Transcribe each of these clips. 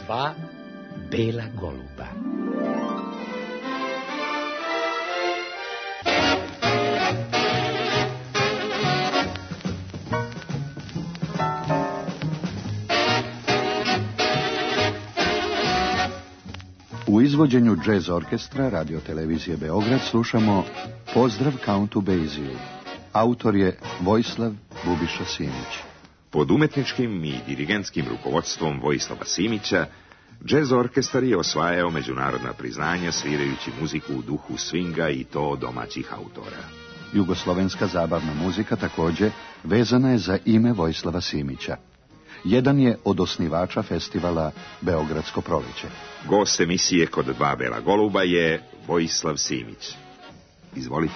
Dva bela goluba. U izvođenju Jazz Orkestra Radio Televizije Beograd slušamo Pozdrav Kauntu Bejziju. Autor je Vojislav Bubiša Simić. Pod umetničkim i dirigentskim rukovodstvom Vojislava Simića, Jazz Orkestar je osvajao međunarodna priznanja svirajući muziku u duhu swinga i to domaćih autora. Jugoslovenska zabavna muzika također vezana je za ime Vojislava Simića. Jedan je od osnivača festivala Beogradsko proleće. Gost emisije Kod dva bela goluba je Vojislav Simić. Izvolite.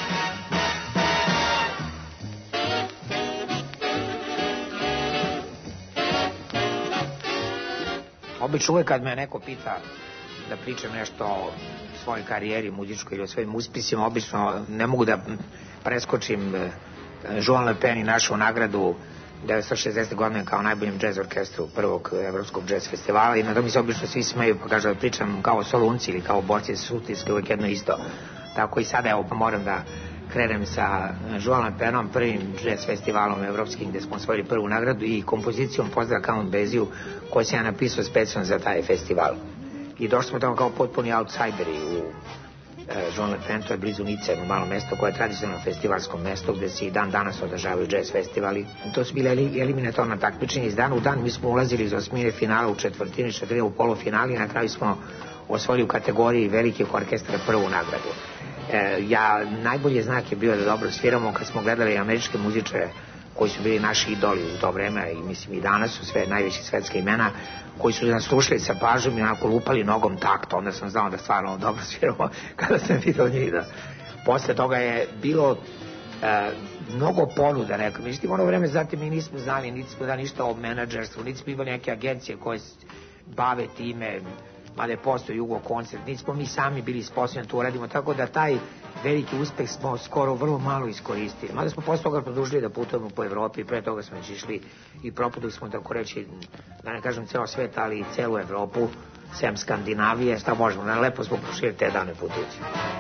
Obično uvijek kad me neko pita da pričam nešto o svojoj karijeri muzičkoj ili o svojim uspjesima, obično ne mogu da preskočim Joan Le Pen i našu nagradu 1960. godine kao najboljem džez orkestru prvog evropskog džez festivala i na to mi se obično svi smeju pa kažu da pričam kao solunci ili kao borci sutinske, uvijek jedno isto. Tako i sada evo moram da krenem sa Joan Le Penom, prvim džez festivalom evropskim gdje smo osvojili prvu nagradu i kompozicijom Pozdrav Count Beziju koju sam ja napisao specijalno za taj festival. I došli smo tamo kao potpuni outsideri u Joan Le Pen, to je blizu Nice, jedno malo mesto koje je tradicionalno festivalsko mesto gdje se i dan danas održavaju džez festivali. To su bile eliminatorna takmičenja iz dana u dan. Mi smo ulazili iz osmine finala u četvrtini, u polufinali i na kraju smo osvojili u kategoriji velikih orkestra prvu nagradu. Najbolji znak je bio da dobro sviramo kad smo gledali američke muzičare koji su bili naši idoli u to vreme i mislim i danas su sve najveći svetske imena koji su nas slušali sa pažnjom i onako lupali nogom takto, onda sam znao da stvarno dobro sviramo kada sam vidio njih. Posle toga je bilo mnogo ponuda neka. Međutim, ono vreme, znate, mi nismo znali, niti smo da ništa o menadžerstvu, niti smo imali neke agencije koje bave time, mada je postoji Jugo koncert, niti smo mi sami bili sposobni to uradimo, tako da taj veliki uspeh smo skoro vrlo malo iskoristili. Mada smo posle toga produžili da putujemo po Evropi i pre toga smo išli i propudili smo, tako reći, da ne kažem ceo svet, ali i celu Evropu, sem Skandinavije, šta možemo, lepo smo prošli te dane putujući.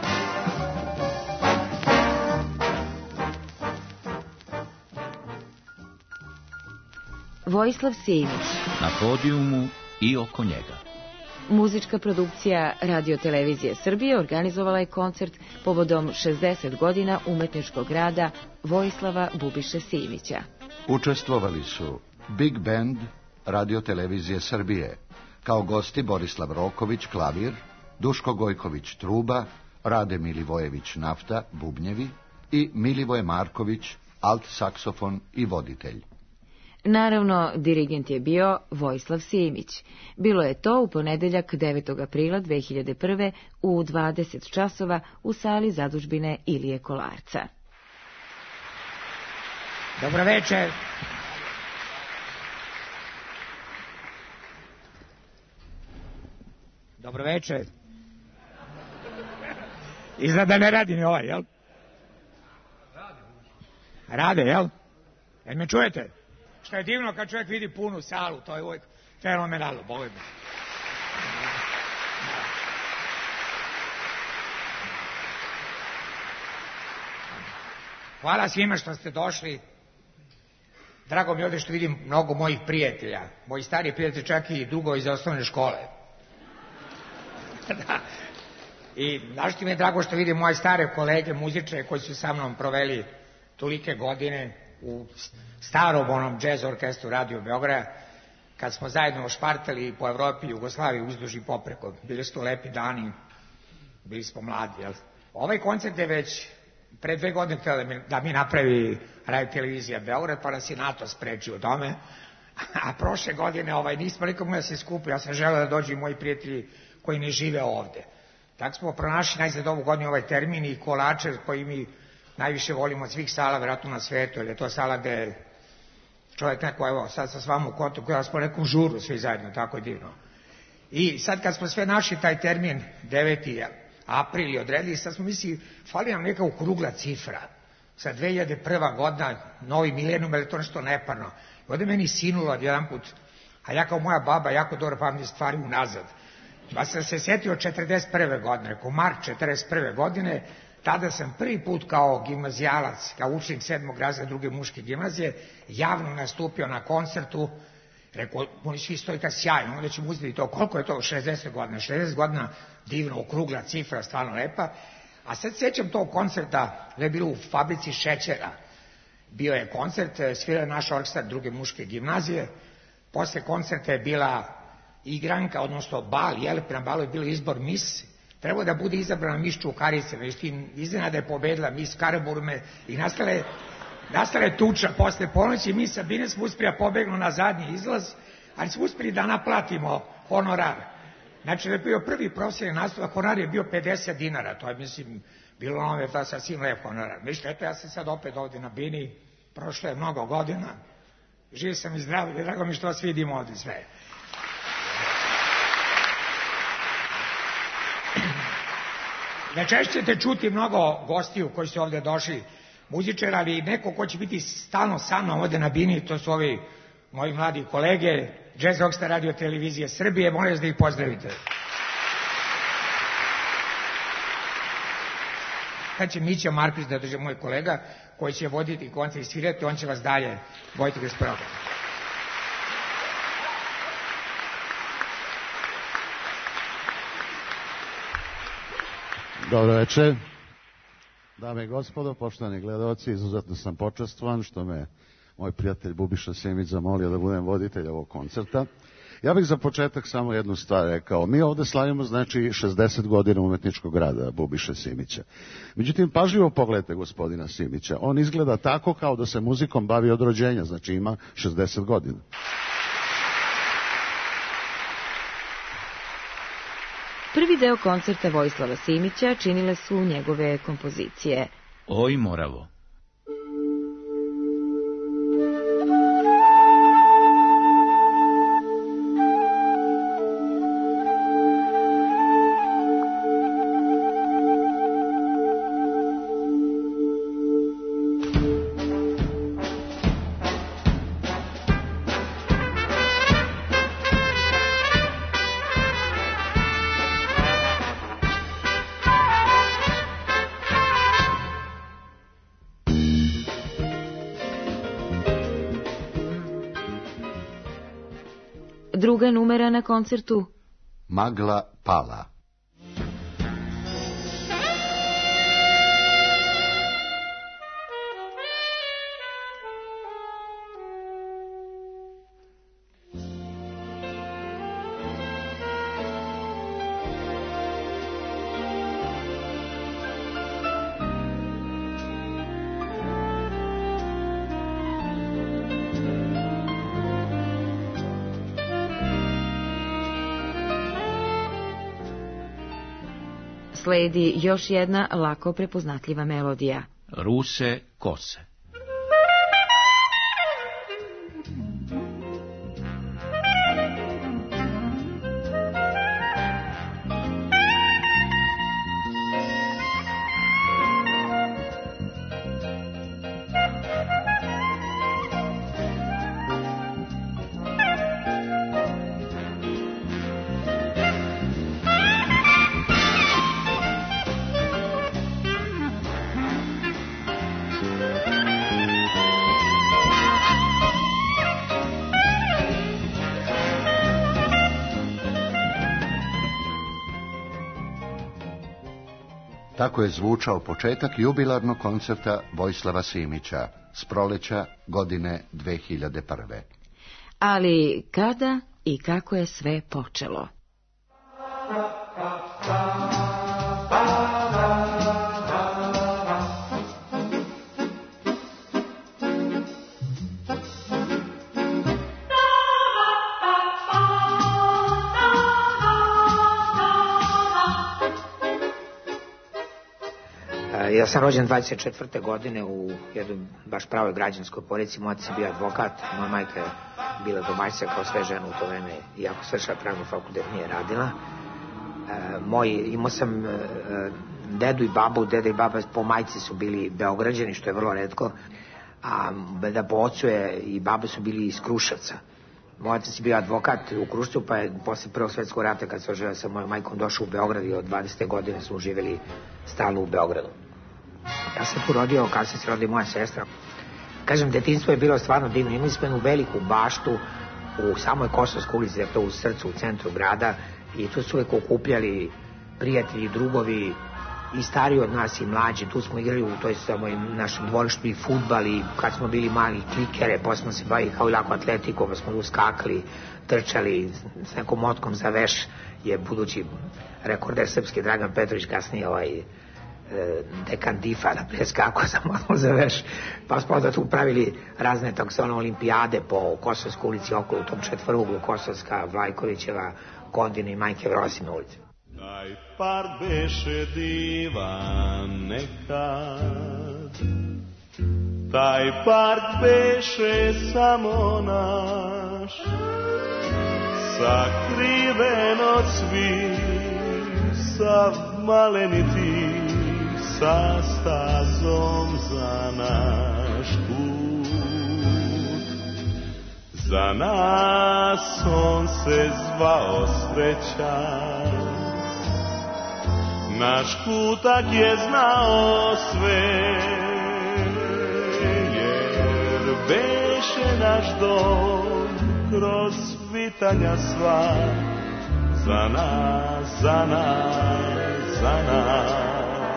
Vojislav Simić. Na podijumu i oko njega. Muzička produkcija Radio Televizije Srbije organizovala je koncert povodom 60 godina umetničkog rada Vojislava Bubiše Simića. Učestvovali su Big Band Radio Televizije Srbije, kao gosti Borislav Roković klavir, Duško Gojković truba, Rade Milivojević nafta, bubnjevi i Milivoje Marković alt saksofon i voditelj. Naravno, dirigent je bio Vojislav Simić. Bilo je to u ponedeljak 9. aprila 2001. u 20 časova u sali zadužbine Ilije Kolarca. Dobro večer. Dobro večer. Izgleda ne radi ni ovaj, jel? Rade, jel? Jel me čujete? Što je divno kad čovjek vidi punu salu, to je uvijek fenomenalno, Boga mi. Hvala svima što ste došli. Drago mi je ovdje što vidim mnogo mojih prijatelja. Moji stariji prijatelji čak i dugo iz osnovne škole. Da. I našto mi je drago što vidim moje stare kolege, muzičare koji su sa mnom proveli tolike godine u starom onom džez orkestru Radio Beograda, kad smo zajedno špartali po Evropi i Jugoslaviji uzduž i popreko. Bili su to lepi dani, bili smo mladi, jel? Ovaj koncert je već pre 2 godine htio da mi napravi Radio Televizija Beograd, pa nas je NATO sprečio tome, a prošle godine nismo nikako da se skupi, ja sam želeo da dođu i moji prijatelji koji ne žive ovde. Tako smo pronašli najzad ovu godinu ovaj termin i Kolačer koji mi najviše volimo od svih sala, vjerojatno na svetu, jer je to sala gde čovjek neko, evo, sad sa s vama u kontaktu, ja smo neku žuru svi zajedno, tako je divno. I sad kad smo sve našli taj termin, 9. april odredili, sad smo mislili, fali nam neka okrugla cifra. Sad 2001. godina, novi milenijum, ali to nešto neparno. I ovdje meni sinulo jedan put, a ja kao moja baba jako dobro pamtim stvari unazad. Pa sam se setio 41. godine, rekao mart 41. godine, tada sam prvi put kao gimnazijalac, kao učenik 7. razreda druge muške gimnazije, javno nastupio na koncertu. Rekao, oni svi stoji kao sjajno, onda ćemo uzeti to, koliko je to, 60 godina, 60 godina, divno, okrugla cifra, stvarno lepa. A sad sećam tog koncerta, da je bilo u fabrici šećera. Bio je koncert, svirao naš orkestar druge muške gimnazije, posle koncerta je bila igranka, odnosno bal, na balu je bilo izbor mis, trebao da bude izabrana mis Čukarice, međutim, iznenada je pobedila mis Karaburme i nastala je tuča posle ponoći, mi sa Bine smo uspeli da pobegnu na zadnji izlaz, ali smo uspeli da naplatimo honorar. Znači, da je bio prvi profesionalni nastup, honorar je bio 50 dinara, to je, mislim, bilo onome da sasvim lep honorar. Međutim, eto, ja sam sad opet ovde na Bini, prošlo je mnogo godina, živ sam i zdrav i drago mi što vas vidimo ovde sve. Večer ćete čuti mnogo gostiju koji su ovde došli, muzičara, ali neko ko će biti stalno sa mnom ovde na Bini, to su ovi moji mladi kolege, Jazz Orkestra Radio Televizije Srbije, molim vas da ih pozdravite. Sad će Mića Marković da drže moj kolega, koji će voditi koncert i svirati, on će vas dalje voditi kroz program. Dobro večer, dame i gospodo, poštovani gledalci, izuzetno sam počastvovan što me moj prijatelj Bubiša Simić zamolio da budem voditelj ovog koncerta. Ja bih za početak samo jednu stvar rekao. Mi ovde slavimo, znači, 60 godina umetničkog rada Bubiše Simića. Međutim, pažljivo pogledajte gospodina Simića. On izgleda tako kao da se muzikom bavi od rođenja, znači ima 60 godina. Prvi deo koncerta Vojislava Simića činile su njegove kompozicije. Oj Moravo. Druga numera na koncertu Magla pala. sledi još jedna lako prepoznatljiva melodija. Ruse kose. Tako je zvučao početak jubilarnog koncerta Vojislava Simića s proleća godine 2001. Ali kada i kako je sve počelo? Ja sam rođen 24. godine u jednoj baš pravoj građanskoj porodici. Moj otac je bio advokat, moja majka je bila domaćica kao sve žene u to vreme, iako svršila pravni fakultet nije radila. Imao sam dedu i babu, deda i baba po majci su bili Beograđani, što je vrlo retko, a da po ocu i baba su bili iz Kruševca. Moj otac je bio advokat u Krušcu, pa je posle Prvog svetskog rata, kad se oženio sa mojom majkom, došao u Beograd i od 20. godine smo živjeli stalno u Beogradu. Ja sam tu rodio, kada se rodio moja sestra. Kažem, detinjstvo je bilo stvarno divno. Imali smo jednu veliku baštu u samoj Kosovskoj ulici, dakle u srcu, u centru grada, i tu su uvek okupljali prijatelji, drugovi, i stariji od nas i mlađi. Tu smo igrali u toj našem dvorištu i fudbal, i kad smo bili mali klikere, pa smo se bavili kao i lako atletikom, pa smo uskakali, trčali s nekom motkom za veš, je budući rekorder srpski Dragan Petrović, kasnije dekan DIF-a, da preskakao za motkom za veš, pa smo onda tu pravili razne takozvane olimpijade po Kosovskoj ulici, okolo u tom četvruglu, Kosovska, Vlajkovićeva, Kondina i Majke Vrosina ulici. Taj park beše divan nekad, taj park beše samo naš, sakriven od svih, sav maleniti, sa stazom za naš put. Za nas on se zvao Srećan, naš kutak je znao sve, jer beše naš dom kroz pitanja sva, za nas, za nas, za nas.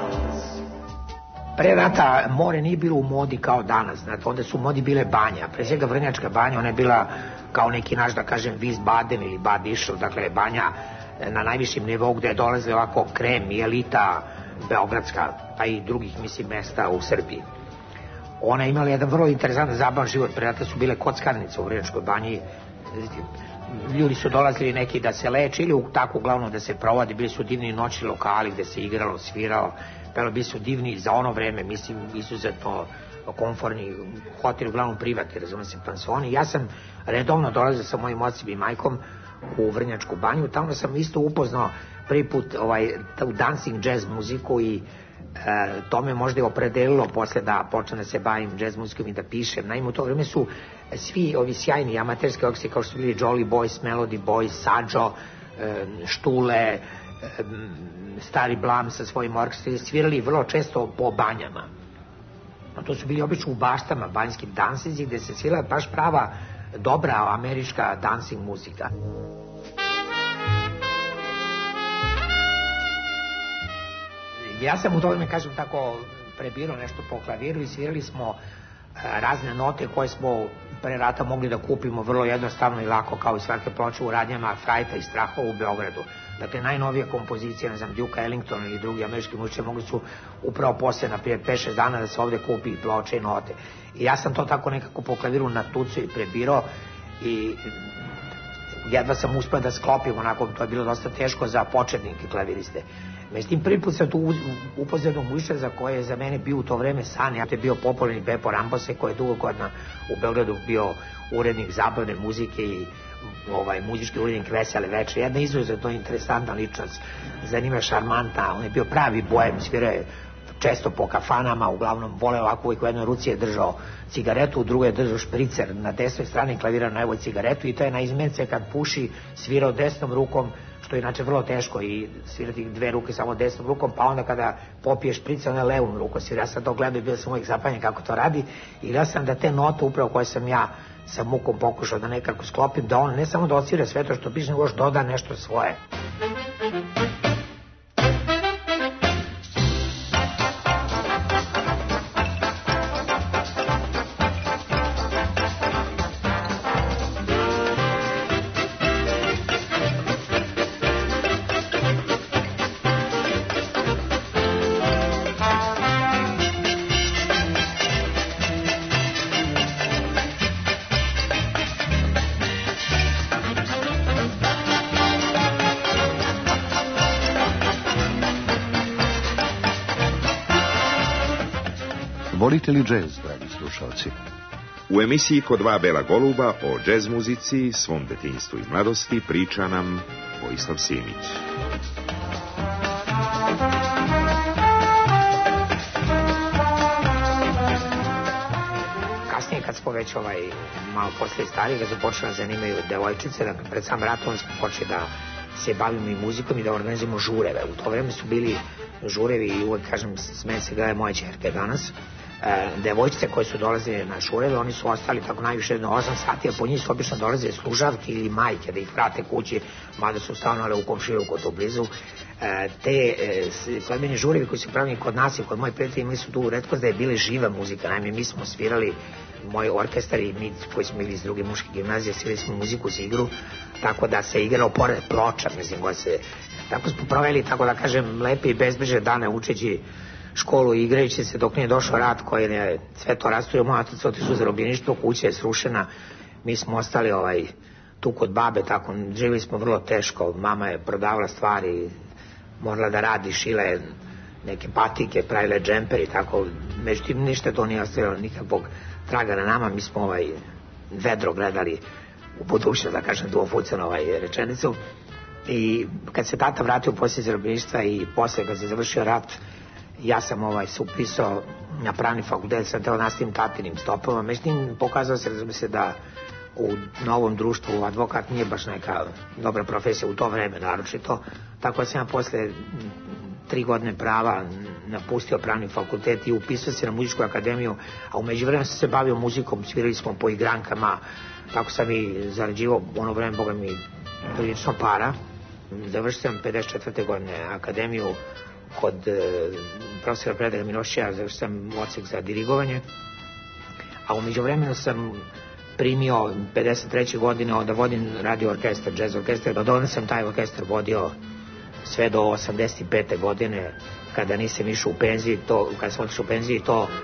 Pre rata more nije bilo u modi kao danas, znate, onda su u modi bile banja, pre svega Vrnjačka banja, ona je bila kao neki naš, da kažem, Wiesbaden ili Bad Ischl, dakle banja na najvišim nivou gde je dolazila ovako krem i elita beogradska, pa i drugih, mislim, mesta u Srbiji. Ona je imala jedan vrlo interesantan zabavan život, pre rata su bile kockarnice u Vrnjačkoj banji, ljudi su dolazili neki da se leče ili tako uglavnom da se provodi, bili su divni noćni lokali gde se igralo, sviralo, bili su divni za ono vreme, mislim, izuzetno komforni hoteli, uglavnom privati, razume se, pansoni. Ja sam redovno dolazio sa mojim ocem i majkom u Vrnjačku banju, tamo sam isto upoznao prvi put u dancing jazz muziku i to me možda je opredelilo posle da počnem da se bavim jazz muzikom i da pišem. Naime, u to vreme su svi ovi sjajni amaterski orkestri kao što su bili Jolly Boys, Melody Boys, Sađo, Štule, Stari Blam sa svojim orkestrom, svirali vrlo često po banjama. To su bili obično u baštama, banjskim dansinzi, gde se svirala baš prava dobra američka dancing muzika. Ja sam u to vreme, kažem tako, prebirao nešto po klaviru i svirali smo razne note koje smo pre rata mogli da kupimo vrlo jednostavno i lako, kao i svake ploče u radnjama Frajta i Strahova u Beogradu. Dakle, najnovije kompozicije, ne znam, Duke Ellington ili drugi američki muzičari mogli su upravo posle, na primjer, 5-6 dana da se ovde kupi i ploče i note. I ja sam to tako nekako po klaviru natucao i prebirao i jedva sam uspeo da sklopim, onako, to je bilo dosta teško za početnike klaviriste. Međutim, prvi put sam tu upoznao muzičara za koje je za mene bio u to vreme san. Ja to je bio popularni Bepo Rambose, koji je dugo godina u Beogradu bio urednik zabavne muzike i muzički urednik Vesele večeri. Jedna izuzetno interesantna ličnost, zanima, šarmantna, on je bio pravi bojem, svirao je često po kafanama, uglavnom voleo ovako, uvijek u jednoj ruci je držao cigaretu, u drugoj je držao špricer, na desnoj strani klavira na evo cigaretu i to je na izmence kad puši svirao desnom rukom, što je inače vrlo teško i svirati dve ruke samo desnom rukom, pa onda kada popije špricer, onda levom rukom svira. Ja sam to gledao i bio sam uvijek zapanjen kako to radi i gledao sam da te note upravo koje sam ja sa mukom pokušao da nekako sklopim, da on ne samo da odsvira sve to što piše, nego još doda nešto svoje. Volite li džez, dragi slušalci? U emisiji Kod dva bela goluba o džez muzici, svom detinjstvu i mladosti priča nam Vojislav Simić. Kasnije kad smo već malo posle stariji, kad su počeli da zanimaju devojčice, da pred sam ratom smo počeli da se bavimo i muzikom i da organizujemo žureve. U to vreme su bili žurevi i uvek, kažem, smije se gleda moje ćerke danas. Devojčice koje su dolazile na žureve, oni su ostali tako najviše jedno 8 sati, a po njih su obično dolazile služavke ili majke da ih vrate kući, mada su stanovale u komšiluku tu blizu. Te svadbeni žurevi koji su pravili kod nas i kod mojih prijatelji imali su tu retkost da je bila živa muzika. Naime, mi smo svirali, moj orkestar i mi koji smo bili iz druge muške gimnazije, svirali smo muziku za igru, tako da se igrao pored ploča, mislim, tako smo proveli, tako da kažem, lepe i bezbrižne dane učeći školu i igrajući se dok nije došao rat koji je sve to rasturio. Moja otac otišao za zarobljeništvo, kuća je srušena, mi smo ostali tu kod babe, tako, živjeli smo vrlo teško, mama je prodavala stvari, morala da radi, šila je neke patike, pravile džemper i tako, međutim ništa to nije ostavilo nikakvog traga na nama, mi smo vedro gledali u budućnost, da kažem, duofucanu rečenicu. I kad se tata vratio poslije zarobljeništva i posle kad se završio rat, ja sam se upisao na pravni fakultet, sam teo nastavim tatinim stopama, međutim pokazao se da u novom društvu advokat nije baš neka dobra profesija u to vreme naročito, tako da sam ja posle 3 godine prava napustio pravni fakultet i upisao se na muzičku akademiju, a u međuvremenu sam se bavio muzikom, svirali smo po igrankama, tako sam i zarađivao ono vreme, boga mi, prilično para. Završio sam 54. godine akademiju kod profesora Predraga Milošća, završio sam odsek za dirigovanje, a u međuvremenu sam primio 53. godine da vodim radio orkestar, jazz orkestar, od onda sam taj orkestar vodio sve do 85. godine, kada nisam išao u penziji, kada sam otišao u penziji,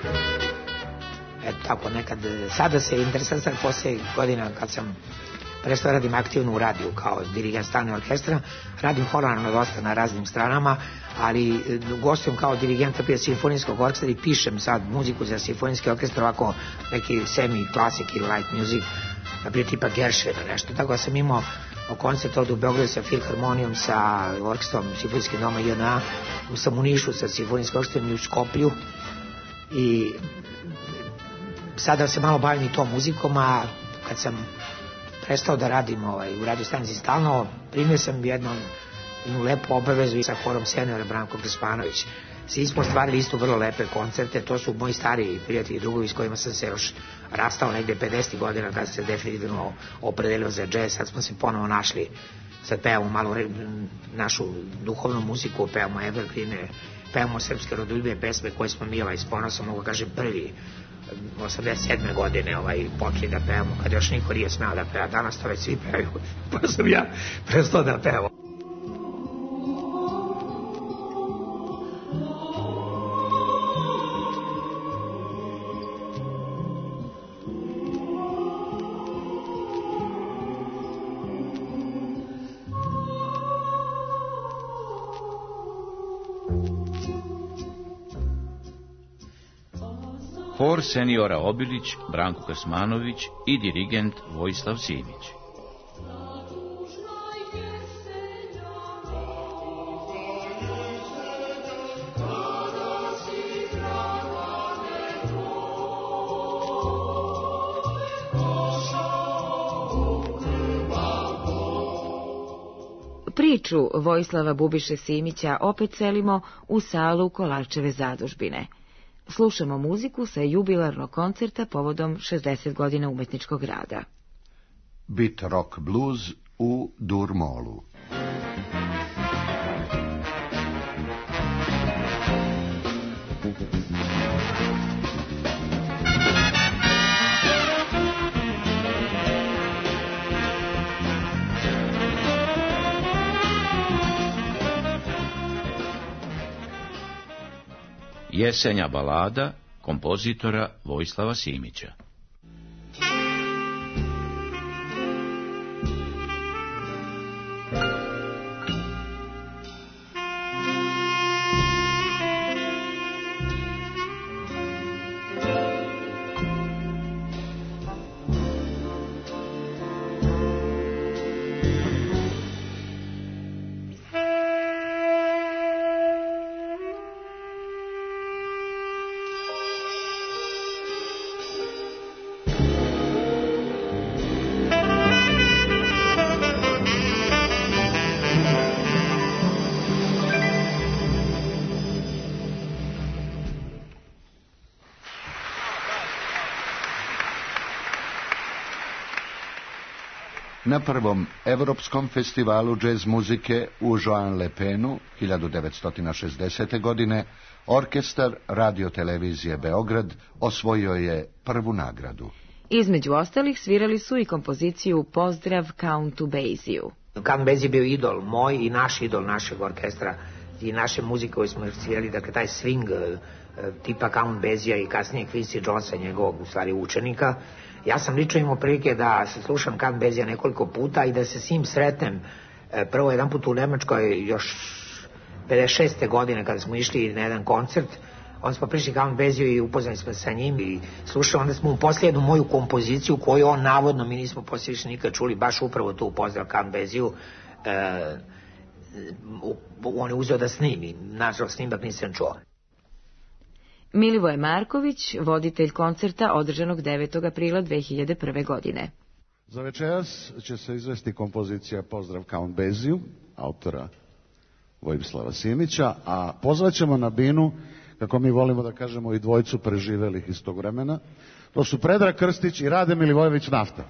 tako nekad, sada se interesantan posle godina kad sam prestao radim aktivno u radiju kao dirigent stalnog orkestra, radim horarno dosta na raznim stranama, ali gostujem kao dirigent prije simfonijskog orkestra i pišem sad muziku za simfonijski orkestar, ovako neki semi-klasik ili light music, naprijed tipa Gershwina nešto, tako da sam imao koncert ovdje u Beogradu sa Filharmonijom, sa orkestrom Simfonijskog doma JNA, sam u Nišu sa Simfonijskim orkestrom i u Skoplju i sada se malo bavim i tom muzikom, a kad sam prestao da radim u radio stanici stalno, primio sam jednu lepu obavezu sa horom seniora Branko Krspanović. Svi smo stvarili isto vrlo lepe koncerte, to su moji stariji prijatelji i drugovi s kojima sam se još rastao negde 50 godina kad se definitivno opredelio za džez, sad smo se ponovo našli, sad pevamo malo našu duhovnu muziku, pevamo evergrine, pevamo srpske rodoljubne pesme koje smo mi s ponosom, mogu kažem, prvi 87. godine počeli da pevamo, kad još niko nije smeo da peva, danas to već svi pevaju, pa sam ja prestao da pevam. Hor seniora Obilić, Branko Krsmanović i dirigent Vojislav Simić. Priču Vojislava Bubiše Simića opet selimo u salu Kolarčeve zadužbine. Slušamo muziku sa jubilarnog koncerta povodom 60 godina umetničkog rada. Bit rock blues u Dur-Molu. Jesenja balada kompozitora Vojislava Simića. Na prvom Evropskom festivalu džez muzike u Joinlepenu 1960. godine orkestar Radio-televizije Beograd osvojio je prvu nagradu. Između ostalih svirali su i kompoziciju Pozdrav Countu Baziju. Count Basie je bio idol moj i naš idol našeg orkestra i naše muzike koje smo svirali, dakle taj swing tipa Count Basija i kasnije Quincy Jonesa, njegovog u stvari učenika. Ja sam lično imao prilike da se slušam Count Basija nekoliko puta i da se s njim sretnem. Prvo jedan put u Nemačkoj još 56. godine kada smo išli na jedan koncert, onda smo prišli Count Basiju i upoznali smo sa njim i slušali, onda smo mu poslije jednu moju kompoziciju koju on navodno, mi nismo poslije više nikad čuli, baš upravo tu Pozdrav Count Basiju, on je uzeo da snimi, nažalost snimak nisam čuo. Milivoje Marković, voditelj koncerta održanog 9. aprila 2001. godine. Za večeras će se izvesti kompozicija Pozdrav Count Basiju, autora Vojislava Simića, a pozvaćemo na binu, kako mi volimo da kažemo, i dvojicu preživelih iz tog vremena. To su Predrag Krstić i Rade Milivojević Nafta.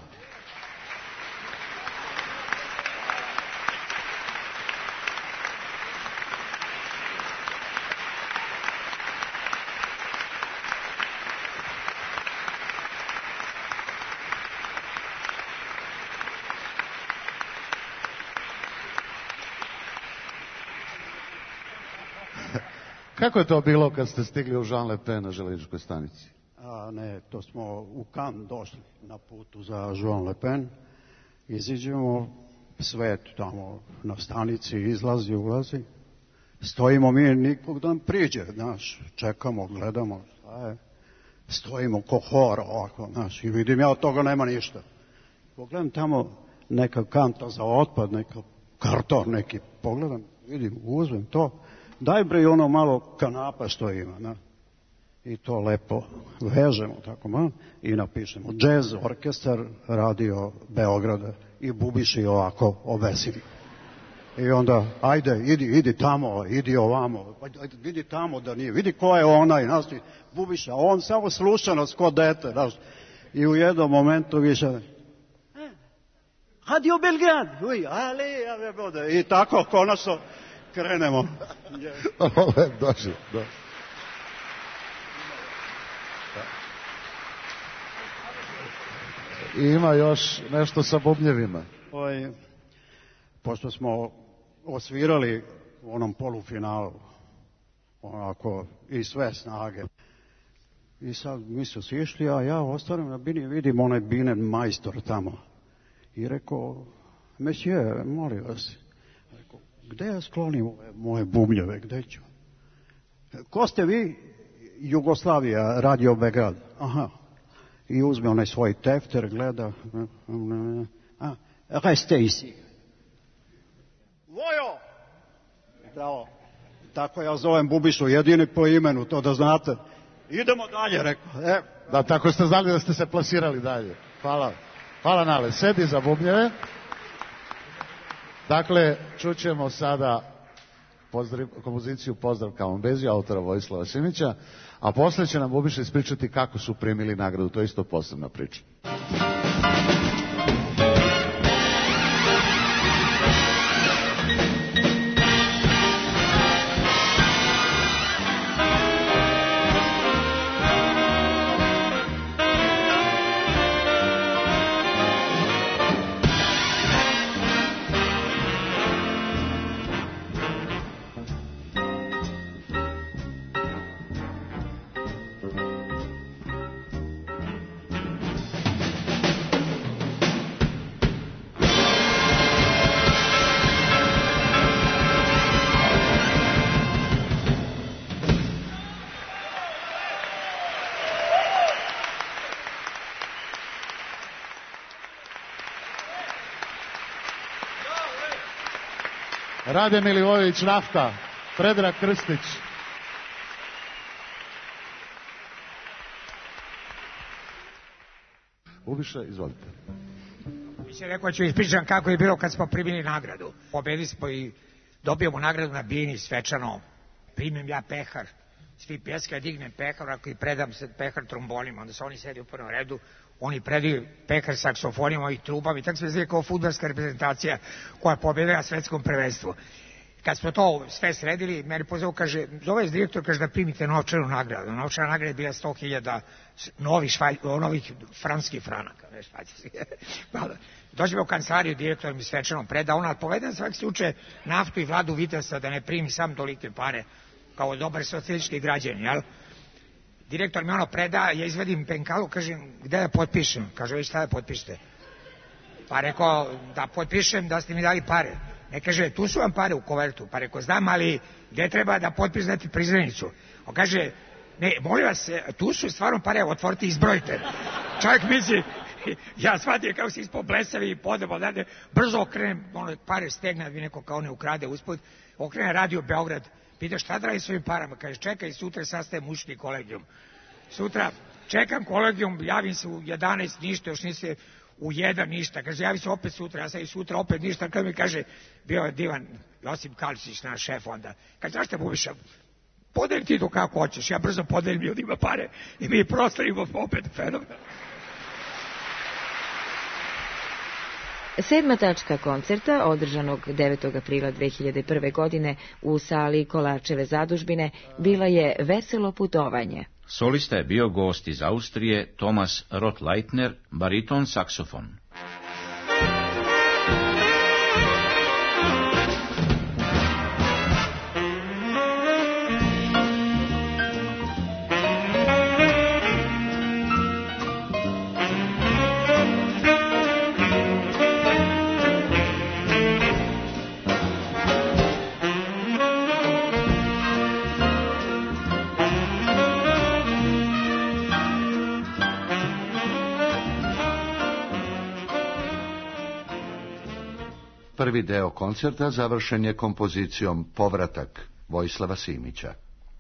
Kako je to bilo kad ste stigli u Joinlepen na železničkoj stanici? Ne, to smo u Cannes došli na putu za Joinlepen. Iziđemo, svet tamo na stanici izlazi, ulazi. Stojimo mi, nikog da nam priđe, znaš, čekamo, gledamo, šta je. Stojimo ko hor ovako, znaš, i vidim ja od toga nema ništa. Pogledam tamo neka kanta za otpad, neka karton neki, pogledam, vidim, uzmem to. Daj bre ono malo kanapa što ima, na? I to lepo vežemo tako malo i napišemo Jazz orkestar Radio Beograda i Bubiši ovako obesili. I onda, ajde, idi tamo, idi ovamo, ajde, vidi tamo da nije, vidi ko je onaj, znaš, Bubiša, on samo sluša nas ko dete, znaš. I u jednom momentu više, Radio Belgrad, uj, ali, i tako konačno krenemo. Lep, došli. I ima još nešto sa bubnjevima. Pošto smo osvirali u onom polufinalu, onako, i sve snage, i sad mi su sišli, a ja ostanem na bini, vidim onaj binen majstor tamo. I rekao, mesije, molim vas, gde ja sklonim ove moje bubnjeve, gde ću? Ko ste vi? Jugoslavija, Radio Beograd. Aha. I uzme onaj svoj tefter, gleda. Reste ici. Vojo! Bravo. Tako ja zovem Bubišu, jedini po imenu, to da znate. Idemo dalje, rekao. Da, tako ste znali da ste se plasirali dalje. Hvala. Hvala, Nale. Sedi za bubnjeve. Dakle, čućemo sada kompoziciju Pozdrav Count Basiju, autora Vojislava Simića, a posle će nam Bubiša ispričati kako su primili nagradu, to je isto posebna priča. Rade Milivojević Nafta, Predrag Krstić. Bubiša, izvolite. Mi se rekao ću ispričam kako je bilo kad smo primili nagradu. Pobedili smo i dobijemo nagradu na bini svečano. Primim ja pehar, svi pjeska, dignem pehar, ako i predam se pehar trombonima, onda se oni sedi u prvom redu, oni predaju pekar saksofonima i trubama i tako se zove kao fudbalska reprezentacija koja pobjeda na svetskom prvenstvu. Kad smo to sve sredili, meni pozvao, kaže, zove direktor, kaže da primite novčanu nagradu. Novčana nagrada je bila 100.000 novih franskih franaka. Dođemo u kancelariju, direktor mi svečano preda, ona povedan svaki slučaj naftu i Vladu Vitesa da ne primi sam tolike pare kao dobar socijalistički građani, jel? Direktor mi ono preda, ja izvedim penkalu, kažem, gde da potpišem? Kaže, vi šta da potpišete? Pa rekao, da potpišem da ste mi dali pare. Ne, kaže, tu su vam pare u kovertu. Pa rekao, znam, ali gde treba da potpišete prizrenicu? On kaže, ne, molim vas, tu su stvarno pare, otvorite i izbrojite. Čovjek misli, ja shvatio kako se ispod blesavi i podemo odavde, brzo okrenem, ono, pare stegne, da mi neko kao ne ukrade uspod, okrenem radio Beograd, pita šta da radi s ovim parama, kaže, čekaj, sutra sastaje muški kolegijum. Sutra čekam kolegijum, javim se u 11, ništa, još nisi u 1 ništa, kaže, javi se opet sutra, ja sam i sutra opet ništa, kada mi kaže, bio je divan Josip Kalčić, naš šef onda, kaže, znaš šta Bubiša, podelim ti to kako hoćeš, ja brzo podelim ljudima pare i mi prostorimo opet fenomen. 7. tačka koncerta, održanog 9. aprila 2001. godine u sali Kolačeve zadužbine, bila je Veselo putovanje. Solista je bio gost iz Austrije Thomas Rotleitner, bariton saksofon. Prvi deo koncerta završen je kompozicijom Povratak Vojislava Simića.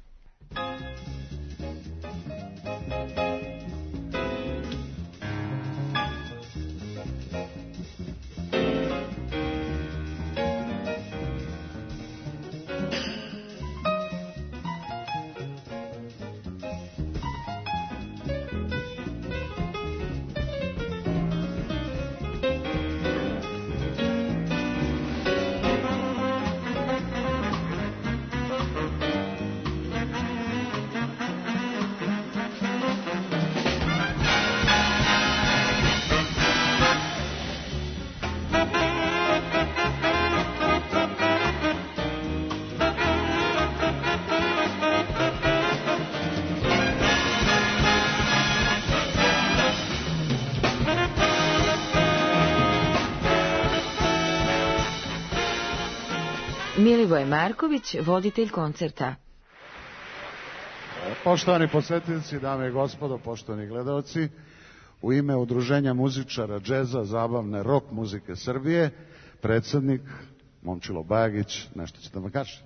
Milivoje Marković, voditelj koncerta. Poštovani posjetitelji, dame i gospodo, poštovani gledalci, u ime Udruženja muzičara džeza, zabavne rock muzike Srbije, predsjednik Momčilo Bajagić, nešto ćete da me kažete.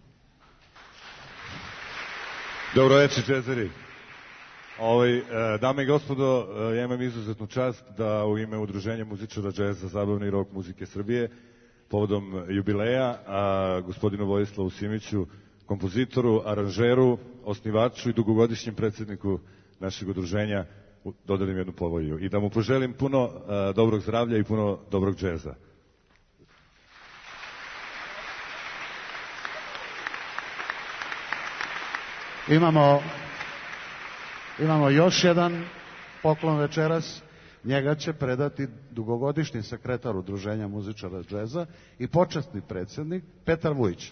Dobro večer, džezeri. Dame i gospodo, ja imam izuzetnu čast da u ime Udruženja muzičara džeza, zabavne i rock muzike Srbije, povodom jubileja, gospodinu Vojislavu Simiću, kompozitoru, aranžeru, osnivaču i dugogodišnjem predsjedniku našeg udruženja, dodelim jednu povolju i da mu poželim puno dobrog zdravlja i puno dobrog džeza. Imamo još jedan poklon večeras. Njega će predati dugogodišnji sekretar Udruženja muzičara džeza i počasni predsjednik Petar Vujić.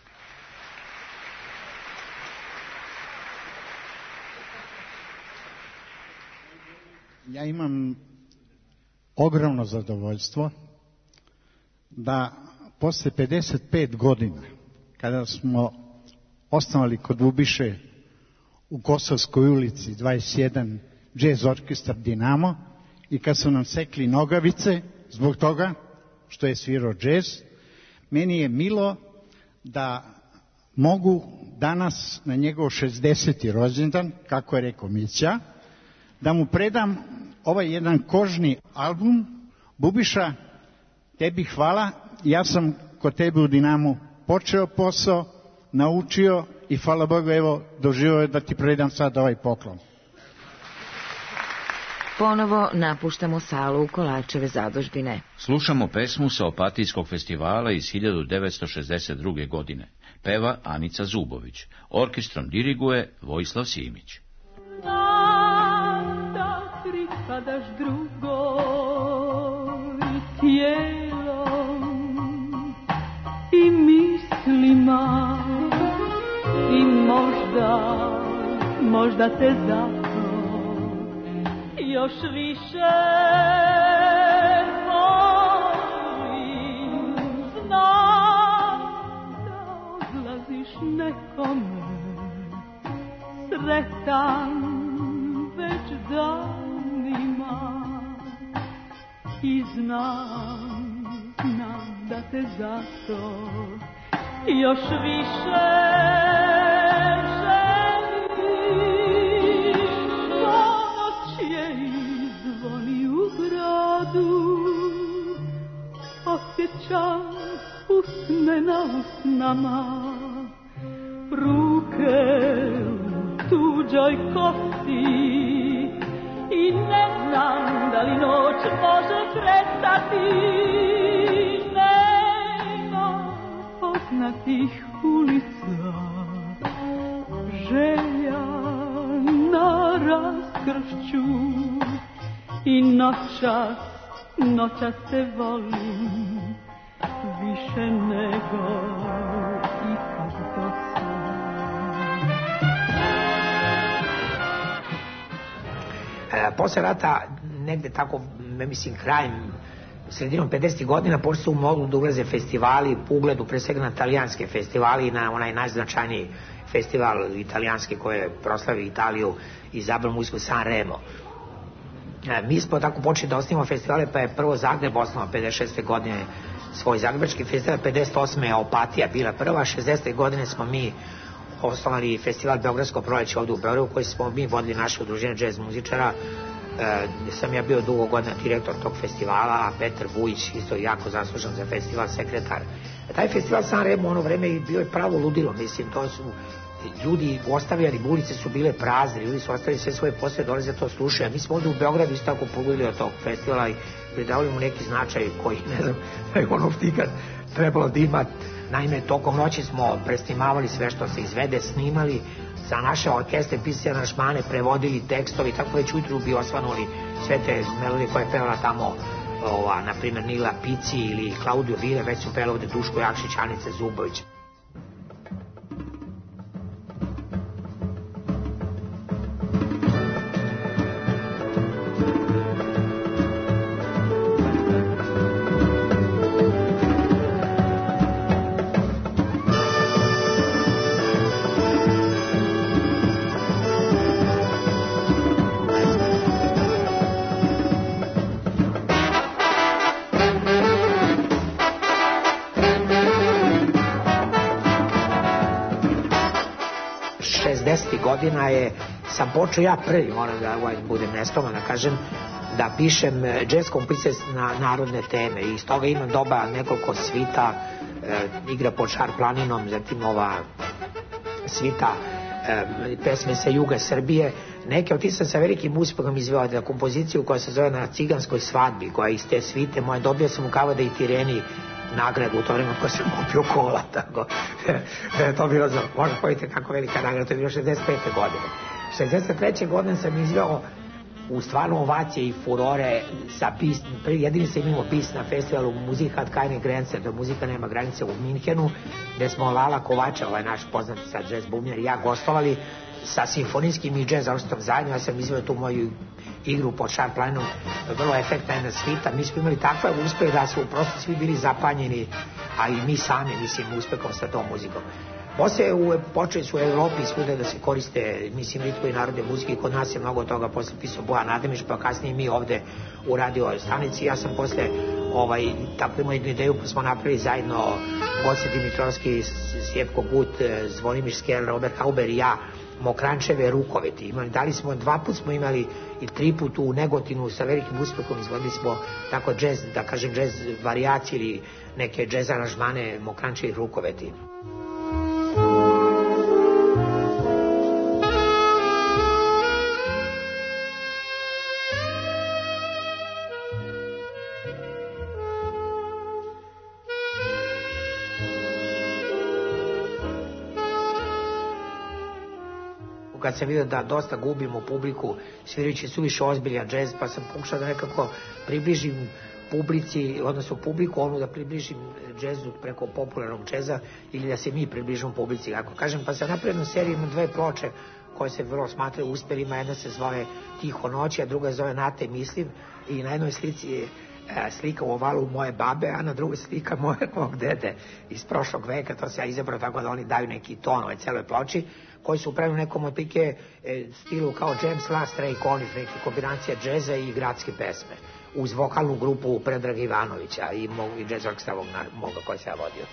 Ja imam ogromno zadovoljstvo da posle 55 godina, kada smo osnovali kod Bubiše u Kosovskoj ulici 21 džez orkestar Dinamo, i kad su nam sekli nogavice zbog toga što je svirao džez, meni je milo da mogu danas na njegov 60. rođendan, kako je rekao Mića, da mu predam ovaj jedan kožni album. Bubiša, tebi hvala, ja sam kod tebe u Dinamu počeo posao, naučio i hvala Bogu, evo, doživio da ti predam sad ovaj poklon. Ponovo napuštamo salu Kolačeve zadužbine. Slušamo pesmu sa Opatijskog festivala iz 1962. godine. Peva Anica Zubović. Orkestrom diriguje Vojislav Simić. Da pripadaš drugoj tijelom i mislima i možda te zato još više volim. Znam da odlaziš nekome sretan već danima i znam da te zato još više želiš. Ponoć je izvoni u gradu, osjećam usne na usnama, ruke u tuđoj kosi i ne znam da li noć može prestati. Nema poznatih ulica, želja na raskršću i noćas te volim više nego ikad do sada. Posle rata, negde tako, mislim, krajem, sredinom 50. godina, počeli su u modu da ulaze festivali, po ugledu, pre svega na italijanske festivali i na onaj najznačajniji festival italijanski koji je proslavio Italiju i izabrao muziku San Remo. Mi smo tako počeli da osnivamo festivale, pa je prvo Zagreb osnovao 56. godine svoj zagrebački festival, 58. je Opatija bila prva, 60. godine smo mi osnovali festival Beogradsko proleće ovdje u Beogradu, koji smo mi vodili naše udruženje džez muzičara. Sam ja bio dugo godina direktor tog festivala, a Petar Vujić, isto jako zaslužan za festival, sekretar. Taj festival San Remo ono vreme bio je pravo ludilo, mislim, to su ljudi ostavljali, ulice su bile prazne, ljudi su ostavili sve svoje posle, dolaze to slušaju. Mi smo ovdje u Beogradu isto tako pogledali od tog festivala i pridavali mu neki značaj koji, ne znam, da je ono nikad trebalo da ima. Naime, tokom noći smo presnimavali sve što se izvede, snimali, za naše orkestre pisali aranžmane, prevodili tekstovi, tako već ujutru bi osvanuli sve te melodije koje je pevala tamo, na primjer Nila Pici ili Klaudio Vile, već su pele ovde Duško Jakšić, Anica Zubović. Godina sam počeo ja prvi, moram da budem nestoman, da kažem, da pišem džez kompozicije na narodne teme i iz toga imam doba nekoliko svita, Igra pod Šar planinom, zatim ova svita pesme sa juga Srbije. Neke od tih sam sa velikim uspehom izveo, da kompoziciju koja se zove Na ciganskoj svadbi, koja iz te svite moje, dobio sam u Kavada i Tireni nagradu u to vreme koja sam kupio kola, tako. To bilo za, možda pojete kako velika nagrada, to je bilo 65. godine. 63. godine sam izveo u stvarno ovacije i furore sa bis, jedini sam imao bis na festivalu Muzika hat keine Grenze, to je Muzika nema granice u Minhenu, gde smo Lala Kovača, ovaj naš poznati sad džez bubnjar i ja gostovali sa simfonijskim i džez orkestrom zajedno. Ja sam izveo tu moju Igru pod Šar planinom, vrlo efektna jedna svita. Mi smo imali takve uspehe da su prosto svi bili zapanjeni, a i mi sami, mislim, uspehom sa tom muzikom. Posle počeli su u Evropi svuda da se koriste, mislim, ritmovi narodne muzike, kod nas je mnogo toga posle pisao Bojan Adamić, pa kasnije mi ovde u radio stanici. Ja sam posle tako imao jednu ideju, pa smo napravili zajedno Goce Dimitrovski, Sjepko Gut, Zvonimir Skel, Robert Hauber i ja, Mokrančeve rukoveti. Dali smo, 2 put smo imali i 3 put u Negotinu sa velikim uspehom, izvodili smo tako džez, da kažem džez varijacije ili neke džez aranžmane Mokrančevih rukoveti. kad sam vidio da dosta gubimo publiku, svirajući suviše ozbiljan džez, pa sam pokušao da nekako približim publici, odnosno publiku, onu da približim džezu preko popularnog džeza ili da se mi približimo publici, ako kažem, pa sam napravio jednu seriju, imam 2 ploče koje se vrlo smatraju uspelima, jedna se zove Tiho noći, a druga se zove Nate Mislim, i na jednoj slici je slika u ovalu moje babe, a na drugoj slika mog dede iz prošlog veka, to se ja izabrao tako da oni daju neki ton ovoj celoj ploči, koji su upravili nekom otprilike stilu kao James Last, Ray Conniff, neki kombinacija džeza i gradske pesme, uz vokalnu grupu Predraga Ivanovića i džez orkestra moga koja se ja vodio.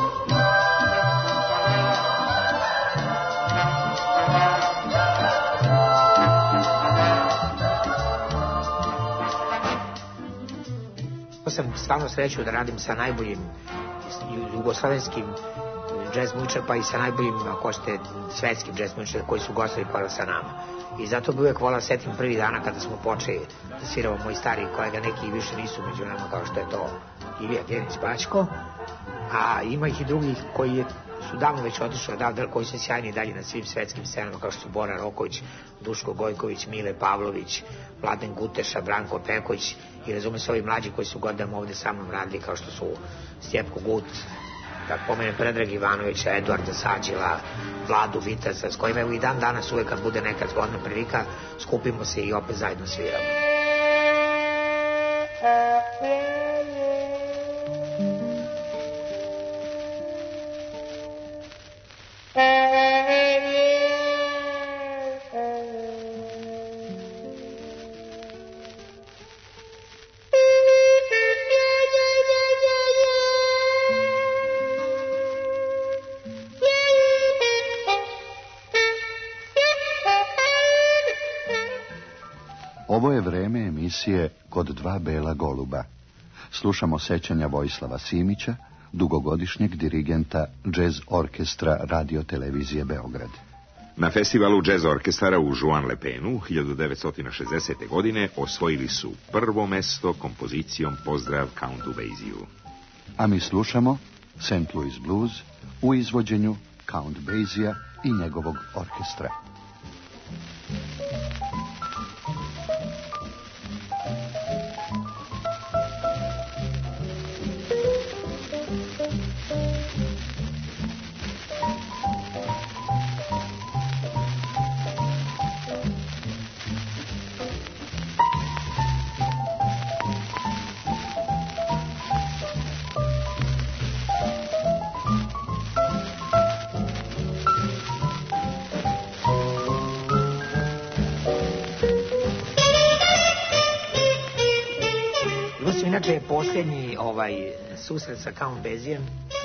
Sam stvarno sreću da radim sa najboljim jugoslovenskim džez muzičarima, pa i sa najboljim, ako hoćete, svetskim džez muzičarima koji su gostali pored sa nama. I zato bi uvek volao setim prvi dana kada smo počeli da sviramo moji stariji kolega, neki više nisu među nama, kao što je to Ilija Genić Bačko, a ima ih i drugih koji su davno već otišli odavde, koji su sjajni dalje na svim svetskim scenama, kao što su Bora Roković, Duško Gojković, Mile Pavlović, Vladen Guteša, Branko Peković i razume se ovi mlađi koji su godinama ovde sa mnom radili, kao što su Stjepko Gut, da pomenem Predraga Ivanovića, Eduarda Sađila, Vladu Vitaza, s kojima i dan danas uvek kad bude neka zgodna prilika, skupimo se i opet zajedno sviramo. Ovo je vreme emisije Kod 2 bela goluba. Slušamo sećanja Vojislava Simića, dugogodišnjeg dirigenta džez orkestra Radio televizije Beograd. Na festivalu džez orkestara u Juan Lepenu 1960. godine osvojili su prvo mesto kompozicijom Pozdrav Countu Basiju. A mi slušamo St. Louis Blues u izvođenju Count Basija i njegovog orkestra. Inače, posljednji susret sa Count Basijem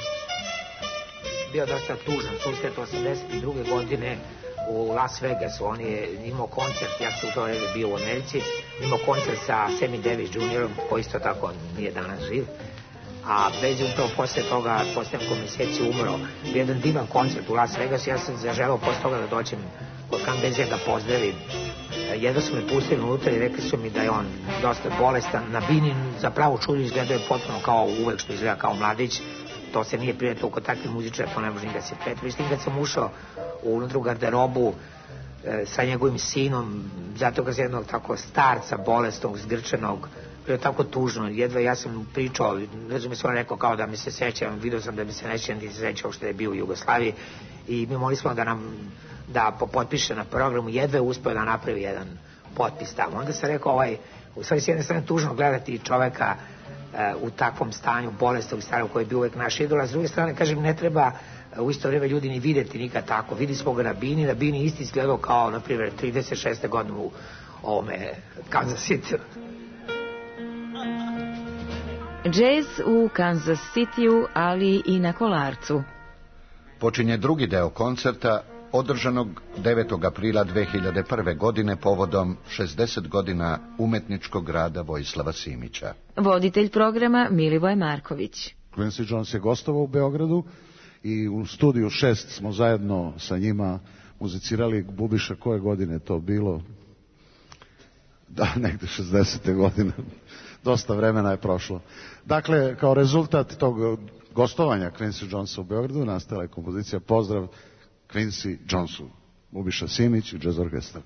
bio dosta tužan susret 82. godine u Las Vegasu. On je imao koncert, ja sam u to vreme bio u Americi, imao koncert sa Sammy Davis Jr. koji isto tako nije danas živ. A Basije upravo posle toga, posle nekoliko meseci umro. Bio jedan divan koncert u Las Vegasu, ja sam zaželao posle toga da dođem kod Count Basija da pozdravim. Jedva su me pustili unutra i rekli su mi da je on dosta bolestan. Na bini za pravu čudu izgledao je potpuno kao uvek što izgleda kao mladić. To se nije prijatilo kod takvih muzičara, pa ne može ni da se prijatilo. S tim kad sam ušao u unutru garderobu sa njegovim sinom, zato kad se jednog tako starca, bolestnog, zgrčenog, bilo tako tužno. Jedva ja sam pričao, razumije se on rekao kao da mi se sećam, vidio sam da mi se neće niti se sećao što je bio u Jugoslaviji i mi molili smo da nam potpiše na programu, jedva je uspeo da napravi jedan potpis tamo. Onda sam rekao, u stvari s jedne strane tužno gledati čoveka u takvom stanju, bolestnog starog koji je bio uvek naš idol, a s druge strane, kažem, ne treba u isto vreme ljudi ni videti nikad tako. Vidi smo ga na bini isti izgledao kao, na primjer, 36. godinu u ovome Kansas City. Džez u Kansas Cityu, ali i na Kolarcu. Počinje drugi deo koncerta održanog 9. aprila 2001. godine povodom 60 godina umetničkog rada Vojislava Simića. Voditelj programa Milivoje Marković. Quincy Jones je gostovao u Beogradu i u studiju 6 smo zajedno sa njima muzicirali. Bubiša, koje godine to bilo? Da, negde 60. godine. Dosta vremena je prošlo. Dakle, kao rezultat tog gostovanja Quincy Jonesa u Beogradu nastala je kompozicija Pozdrav Quincy Jonesu. Bubiša Simić i Jazz Orkestar.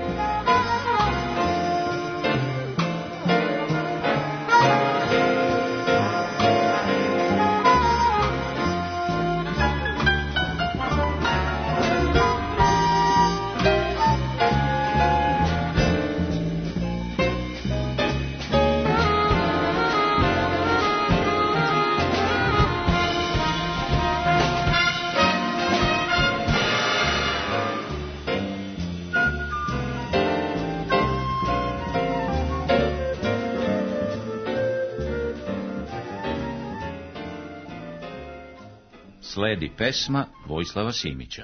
Sledi pesma Vojislava Simića.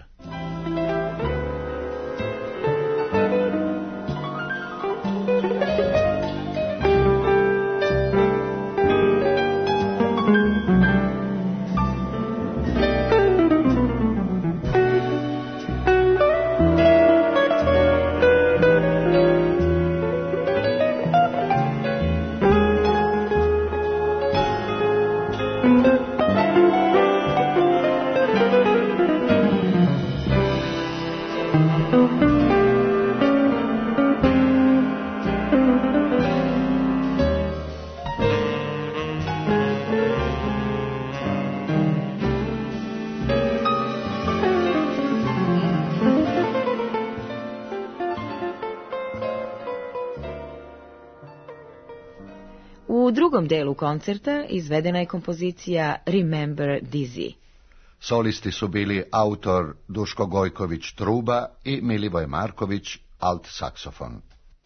U drugom delu koncerta izvedena je kompozicija Remember Dizzy. Solisti su bili autor Duško Gojković truba i Milivoj Marković alt saksofon.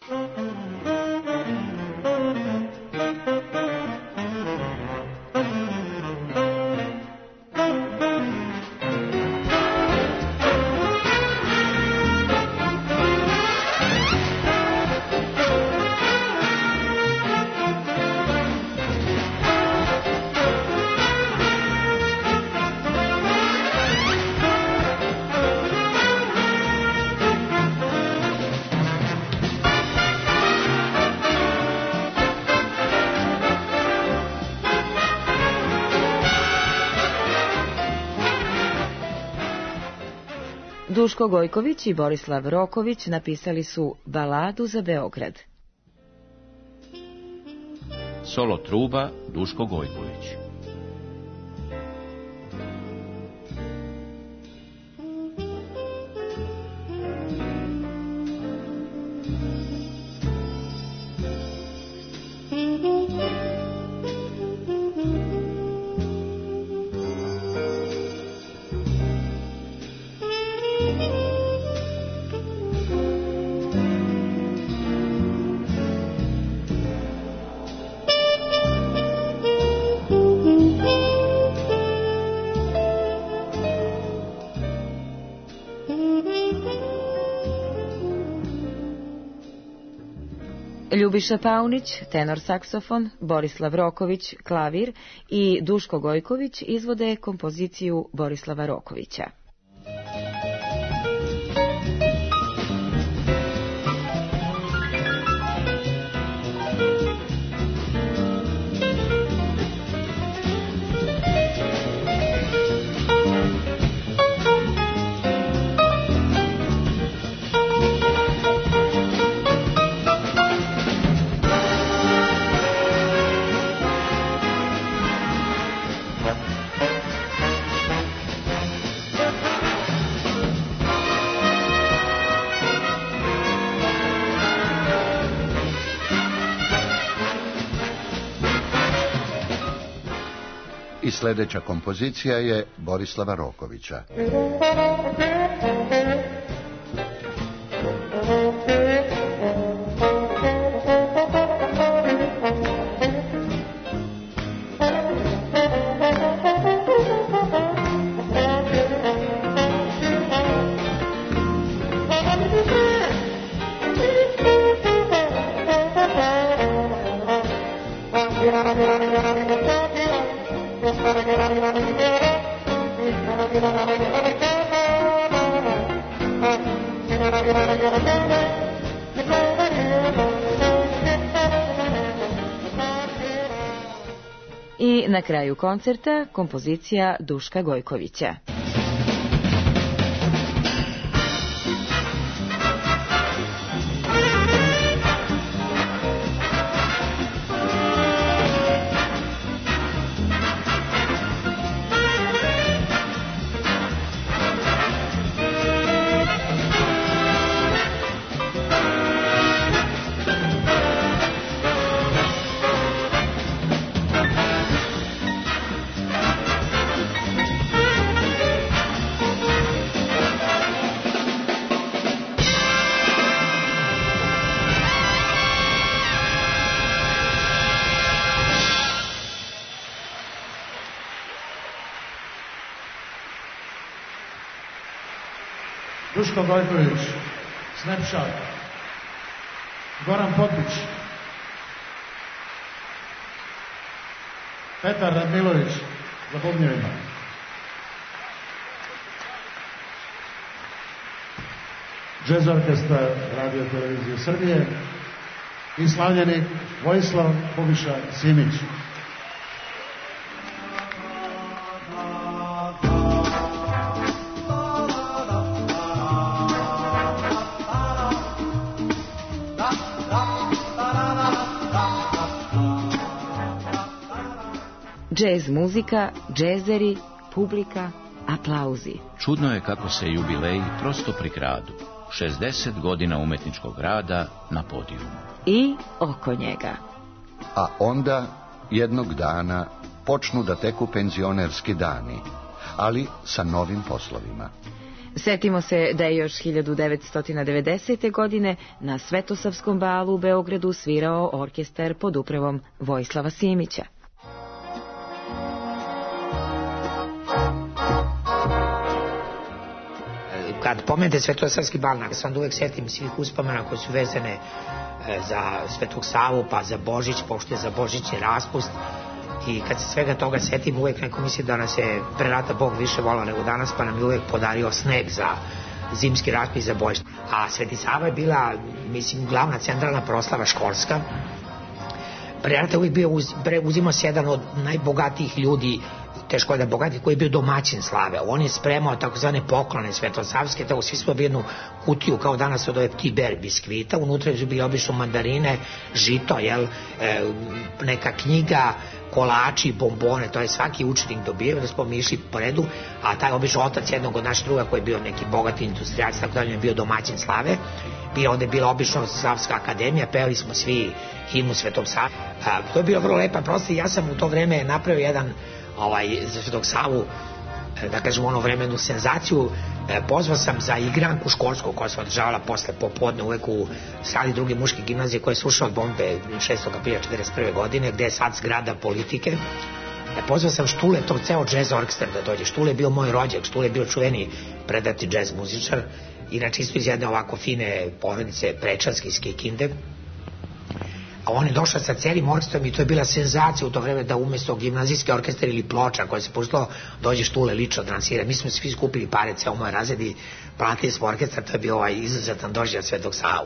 Duško Gojković i Borislav Roković napisali su Baladu za Beograd. Solo truba Duško Gojković. Ljubiša Paunić, tenor saksofon, Borislav Roković, klavir i Duško Gojković izvode kompoziciju Borislava Rokovića. I sljedeća kompozicija je Borislava Rokovića. I na kraju koncerta kompozicija Duška Gojkovića. Duško Gojković, Snapshot, Goran Popić, Petar Radmilović za bubnjevima, Jazz Orkestar Radio Televizije Srbije i slavljeni Vojislav Bubiša Simić. Džez muzika, džezeri, publika, aplauzi. Čudno je kako se jubileji prosto prikradu. 60 godina umetničkog rada na podijumu. I oko njega. A onda, jednog dana, počnu da teku penzionerski dani, ali sa novim poslovima. Setimo se da je još 1990. godine na Svetosavskom balu u Beogradu svirao orkestar pod upravom Vojislava Simića. Kad pomenete Svetosavski bal, se onda uvek setim svih uspomena koji su vezane za Svetog Savu, pa za Božić, pošto je za Božić je raspust. I kad se svega toga setim, uvek neko misli da nas je pre rata Bog više volao nego danas, pa nam je uvek podario sneg za zimski raspust za Božić. A Sveti Sava je bila, mislim, glavna centralna proslava školska. Pre rata uvijek bio uzimao se jedan od najbogatijih ljudi, teško je da bogati, koji je bio domaćin slave. On je spremao takozvane poklone svetosavske, tako svi smo jednu kutiju kao danas od ove Tiber biskvita, unutra su bili obično mandarine, žito, neka knjiga, kolači, bombone, to je svaki učenik dobio, da smo mi išli po redu, a taj obično otac jednog od naših druga koji je bio neki bogati industrijalci, tako dalje, je bio domaćin slave. Onda je bila obično Savska akademija, pevali smo svi himnu Svetom Savu. To je bilo vrlo lepa prosto i ja sam u to vreme napravio jedan za Svetog Savu, da kažem, ono vremenu senzaciju. Pozvao sam za igranku školsku koja se održavala posle popodne uvek u sali druge muške gimnazije koja je slušala od bombe 6. aprila 1941. godine, gde je sad zgrada politike. Pozvao sam Štuletov ceo džez orkestar da dođe. Štule je bio moj rođak, Štule je bio čuveni predati džez muzičar, inače isto iz jedne ovako fine porodice Prečanske iz Kikinde. A on je došao sa celim orkestrom i to je bila senzacija u to vreme da umesto gimnazijske orkestar ili ploča koja se pustilo dođe Štule lično da nasvira. Mi smo svi skupili pare, ceo moj razred i platili smo orkestar, to je bio izuzetan doživljaj Svetog Savu.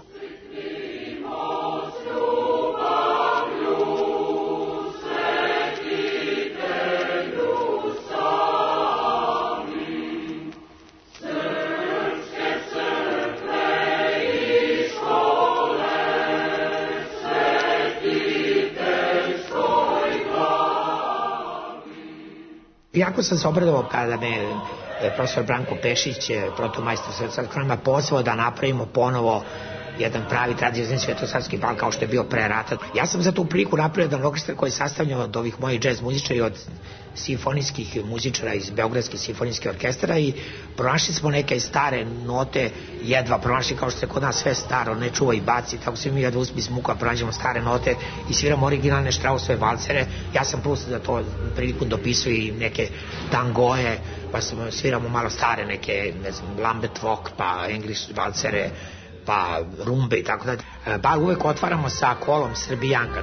Jako sam se obradovao kada me profesor Branko Pešić, protomajstor Svetosavskog hrama, pozvao da napravimo ponovo jedan pravi tradicionalni svetosavski bal kao što je bio pre rata. Ja sam za tu priliku napravio jedan orkestar koji je sastavljen od ovih mojih džez muzičara i od simfonijskih muzičara iz Beogradske simfonijske orkestra i pronašli smo neke stare note, jedva pronašli, kao što se kod nas sve staro, ne čuva i baci, tako se mi jedva uspili s muka pronađemo stare note i sviramo originalne Strausove valcere. Ja sam plus da to priliku dopisao i neke tangoje, pa sviramo malo stare neke, ne znam, Lambert Walk, pa English valcere, pa rumbe i tako da. Bal uvek otvaramo sa kolom Srbijanka.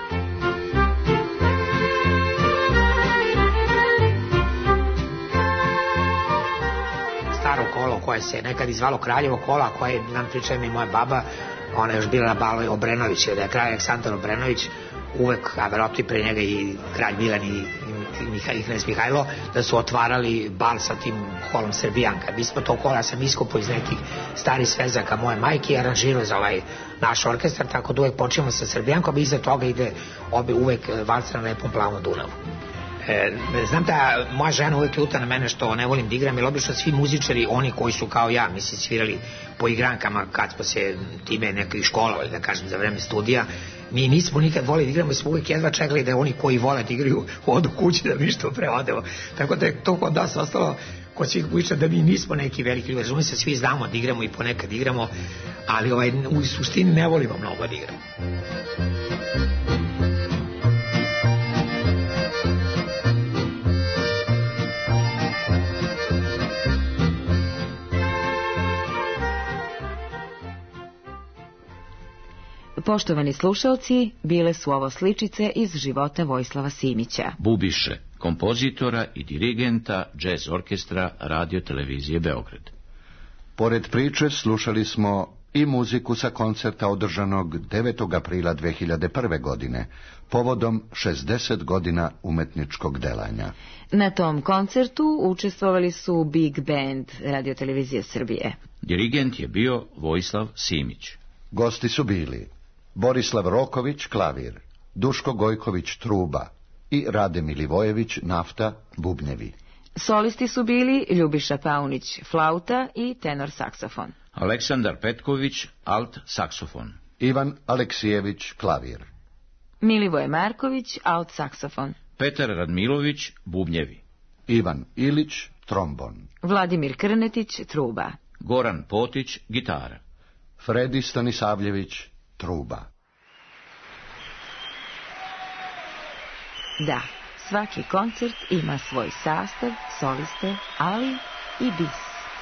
Staro kolo koje se nekad izvalo Kraljevo kola, koje nam priča mi moja baba, ona je još bila na balu Obrenović, da je kralj Aleksandar Obrenović uvek, a verovatno i pre njega i kralj Milan i Knez Mihajlo, da su otvarali bal sa tim kolom Srbijanka. Mi smo to kola, ja sam iskopao iz nekih starih svezaka moje majke i aranžirao za ovaj naš orkestar, tako da uvek počinjemo sa Srbijankom i iza toga ide uvek valcer na lepom plavom Dunavu. Znam da moja žena uvek ljuta na mene što ne volim da igram, jer obično svi muzičari, oni koji su kao ja, mislim, svirali po igrankama kad smo se time nekih školovali, da kažem, za vreme studija, mi nismo nikad volili da igramo i smo uvijek jedva čekali da oni koji vole da igraju odu kući da mi što pre odemo. Tako da je to kod nas ostalo kod svih muzičara da mi nismo neki veliki ljudi. Razumije se, svi znamo da igramo i ponekad igramo, ali u suštini ne volimo mnogo da igramo. Poštovani slušalci, bile su ovo sličice iz života Vojislava Simića. Bubiše, kompozitora i dirigenta džez orkestra Radio televizije Beograd. Pored priče slušali smo i muziku sa koncerta održanog 9. aprila 2001. godine, povodom 60 godina umetničkog delanja. Na tom koncertu učestvovali su Big Band Radio televizije Srbije. Dirigent je bio Vojislav Simić. Gosti su bili Borislav Roković, klavir, Duško Gojković, truba i Rade Milivojević, nafta, bubnjevi. Solisti su bili Ljubiša Paunić, flauta i tenor saksofon. Aleksandar Petković, alt saksofon. Ivan Aleksijević, klavir. Milivoje Marković, alt saksofon. Petar Radmilović, bubnjevi. Ivan Ilić, trombon. Vladimir Krnetić, truba. Goran Potić, gitara. Fredi Stanisavljević, truba. Da, svaki koncert ima svoj sastav, soliste, ali i bis.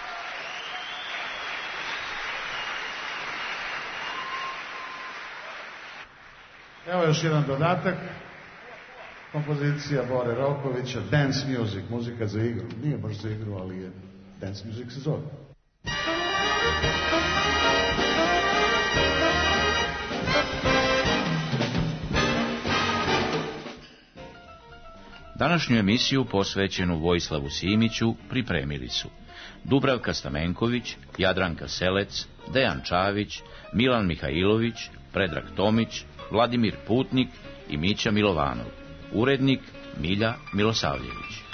Evo još jedan dodatak. Kompozicija Bore Rokovića, Dance Music, muzika za igru. Nije baš za igru, ali je Dance Music se zove. Današnju emisiju posvećenu Vojislavu Simiću pripremili su Dubravka Stamenković, Jadranka Selec, Dejan Čavić, Milan Mihajlović, Predrag Tomić, Vladimir Putnik i Mića Milovanov. Urednik Milja Milosavljević.